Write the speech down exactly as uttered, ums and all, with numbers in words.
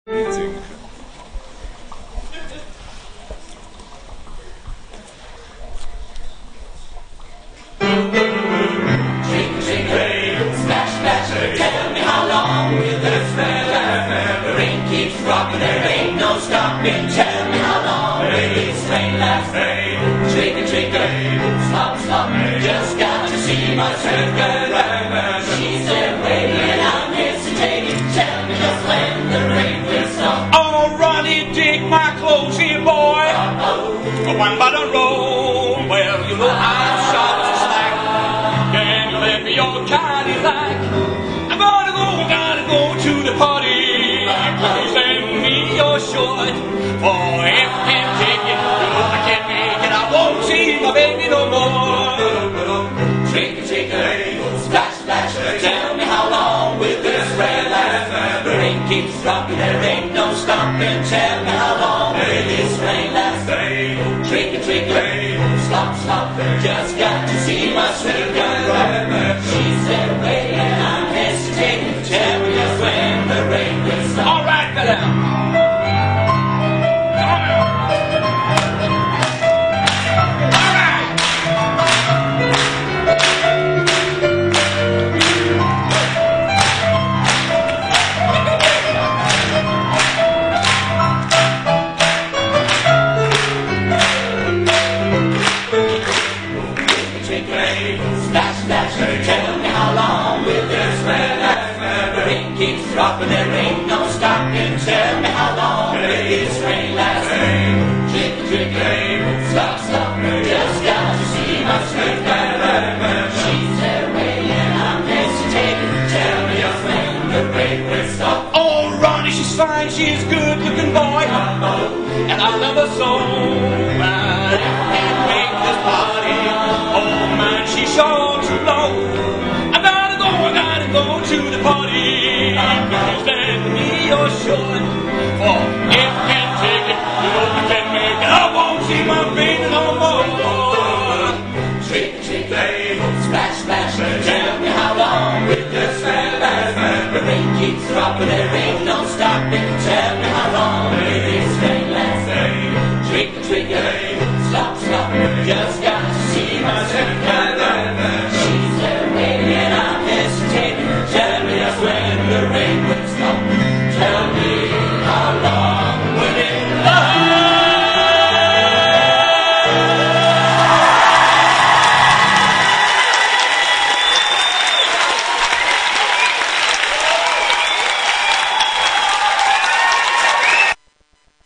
Meeting. Shake, shake, rain, splash, splash. Tell me how long will this last? The rain keeps dropping, there ain't no stopping. Tell me how long will this rain last? Shake, shake, rain, stop, stop. Just got to see my sweet girl. She said, wait, and I'm hesitating. Tell me just when the rain will stop. Oh, Ronnie, dig my clothes here, boy. Uh-oh. One by the road, well, you know I'm sharp as a slack. Can you lend me your Cadillac? I'm gonna go, gotta go to the party. Please lend me your short. For if I can't take it, you know I can't make it. I won't see my baby no more. Shake, shake, rain, splash, splash. Tell me how long will this rain last? The rain keeps dropping, there ain't no stopping. Tell me how long will this rain last? Trick, trick, stop, stop. Just got to see my sweet girl. She said, wait, and I'm hesitating. Tell me just when the rain will stop. All right, fella. Splash, splash, tell me how long will this rain last? The rain keeps dropping, there ain't no stopping. Tell me how long will this rain last? Trick, trick, stop, stop. Just got to see my sweet girl. She said, wait, and I'm hesitating. Tell me just when the rain will stop. Oh, Ronnie, she's fine, she's good looking boy. Uh-oh. And I love her so. But if we can't make this party, oh man, she's sure to blow. I gotta go, I gotta go to the party. Please lend me your short. For if I can't take it, you know we can't make it. I won't see my baby no more. Trick, trick, splash, splash. Tell me how long will this rain last? The rain keeps dropping, there ain't no stopping.